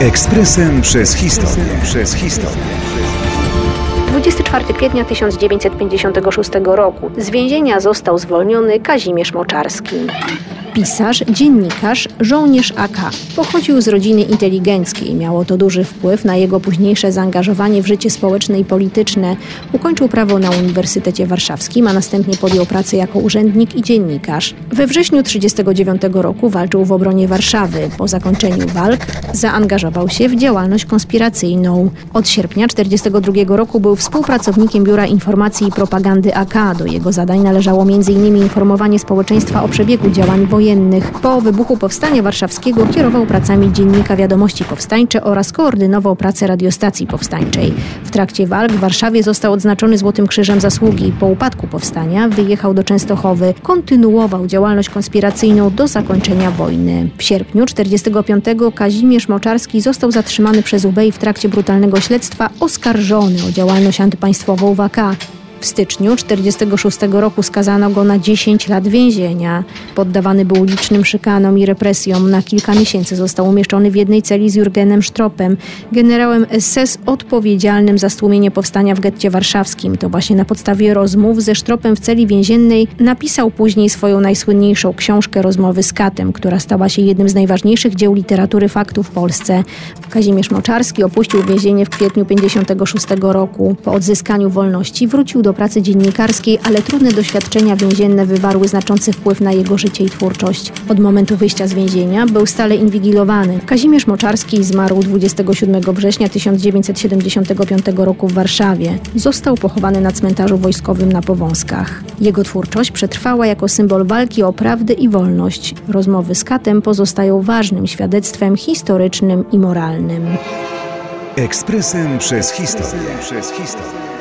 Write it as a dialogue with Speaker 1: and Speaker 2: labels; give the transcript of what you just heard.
Speaker 1: Ekspresem przez historię.
Speaker 2: 24 kwietnia 1956 roku z więzienia został zwolniony Kazimierz Moczarski. Pisarz, dziennikarz, żołnierz AK. Pochodził z rodziny inteligenckiej. Miało to duży wpływ na jego późniejsze zaangażowanie w życie społeczne i polityczne. Ukończył prawo na Uniwersytecie Warszawskim, a następnie podjął pracę jako urzędnik i dziennikarz. We wrześniu 1939 roku walczył w obronie Warszawy. Po zakończeniu walk zaangażował się w działalność konspiracyjną. Od sierpnia 1942 roku był współpracownikiem Biura Informacji i Propagandy AK. Do jego zadań należało m.in. informowanie społeczeństwa o przebiegu działań wojennych. Po wybuchu Powstania Warszawskiego kierował pracami Dziennika Wiadomości Powstańcze oraz koordynował pracę radiostacji powstańczej. W trakcie walk w Warszawie został odznaczony Złotym Krzyżem Zasługi. Po upadku powstania wyjechał do Częstochowy. Kontynuował działalność konspiracyjną do zakończenia wojny. W sierpniu 1945 Kazimierz Moczarski został zatrzymany przez UB i w trakcie brutalnego śledztwa oskarżony o działalność antypaństwową w AK. W styczniu 1946 roku skazano go na 10 lat więzienia. Poddawany był licznym szykanom i represjom. Na kilka miesięcy został umieszczony w jednej celi z Jurgenem Stropem, generałem SS odpowiedzialnym za stłumienie powstania w getcie warszawskim. To właśnie na podstawie rozmów ze Stropem w celi więziennej napisał później swoją najsłynniejszą książkę Rozmowy z katem, która stała się jednym z najważniejszych dzieł literatury faktu w Polsce. Kazimierz Moczarski opuścił więzienie w kwietniu 1956 roku. Po odzyskaniu wolności wrócił do pracy dziennikarskiej, ale trudne doświadczenia więzienne wywarły znaczący wpływ na jego życie i twórczość. Od momentu wyjścia z więzienia był stale inwigilowany. Kazimierz Moczarski zmarł 27 września 1975 roku w Warszawie. Został pochowany na cmentarzu wojskowym na Powązkach. Jego twórczość przetrwała jako symbol walki o prawdę i wolność. Rozmowy z katem pozostają ważnym świadectwem historycznym i moralnym.
Speaker 1: Ekspresem przez historię.